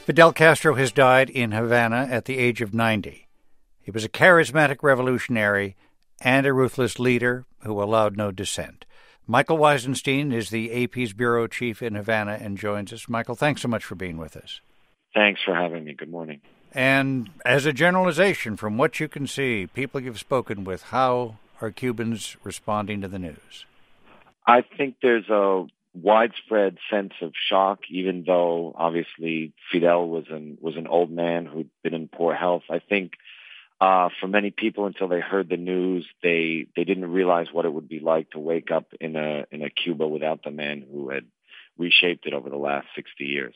Fidel Castro has died in Havana at the age of 90. He was a charismatic revolutionary and a ruthless leader who allowed no dissent. Michael Weisenstein is the AP's bureau chief in Havana and joins us. Michael, thanks so much for being with us. Thanks for having me. Good morning. And as a generalization, from what you can see, people you've spoken with, how are Cubans responding to the news? I think there's a widespread sense of shock, even though obviously Fidel was an old man who'd been in poor health. I think for many people, until they heard the news, they didn't realize what it would be like to wake up in a Cuba without the man who had reshaped it over the last 60 years.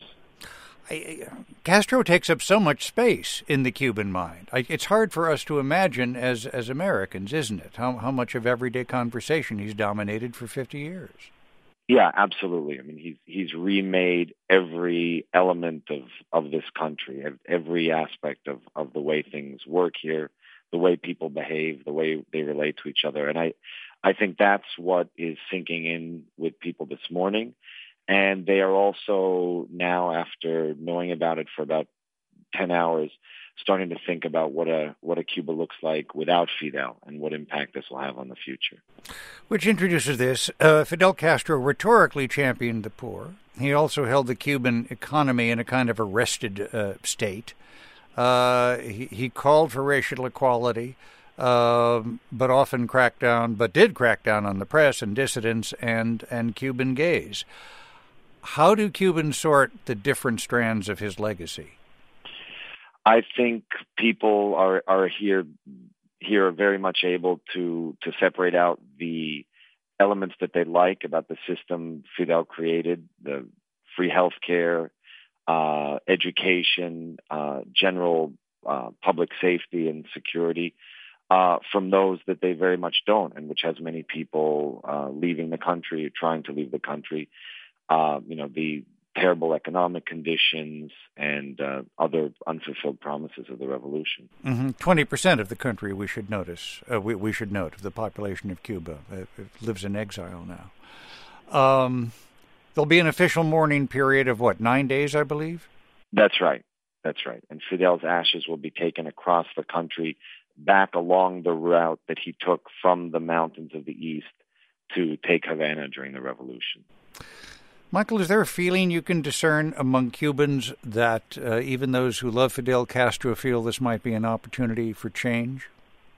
Castro takes up so much space in the Cuban mind. It's hard for us to imagine as Americans, isn't it? How much of everyday conversation he's dominated for 50 years. Yeah, absolutely. I mean, he's remade every element of this country, every aspect of the way things work here, the way people behave, the way they relate to each other. And I think that's what is sinking in with people this morning. And they are also now, after knowing about it for about 10 hours, starting to think about what a Cuba looks like without Fidel and what impact this will have on the future. Which introduces this. Fidel Castro rhetorically championed the poor. He also held the Cuban economy in a kind of arrested state. He called for racial equality, but did crack down on the press and dissidents and Cuban gays. How do Cubans sort the different strands of his legacy? I think people are here very much able to separate out the elements that they like about the system Fidel created, the free health care, education, general public safety and security, from those that they very much don't, and which has many people leaving the country, trying to leave the country. The terrible economic conditions and other unfulfilled promises of the revolution. 20% of the country, we should note, of the population of Cuba lives in exile now. There'll be an official mourning period of 9 days, I believe? That's right. And Fidel's ashes will be taken across the country, back along the route that he took from the mountains of the east to take Havana during the revolution. Michael, is there a feeling you can discern among Cubans that even those who love Fidel Castro feel this might be an opportunity for change?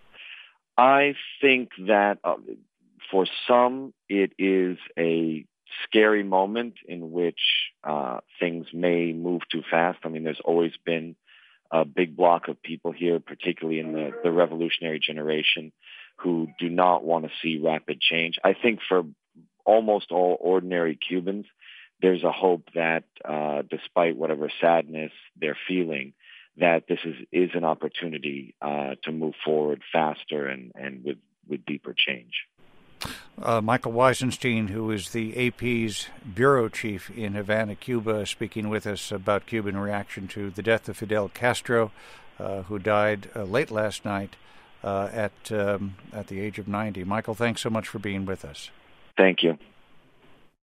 I think that for some, it is a scary moment in which things may move too fast. I mean, there's always been a big block of people here, particularly in the revolutionary generation, who do not want to see rapid change. I think for almost all ordinary Cubans, there's a hope that despite whatever sadness they're feeling, that this is an opportunity to move forward faster and with deeper change. Michael Weisenstein, who is the AP's bureau chief in Havana, Cuba, speaking with us about Cuban reaction to the death of Fidel Castro, who died late last night at the age of 90. Michael, thanks so much for being with us. Thank you.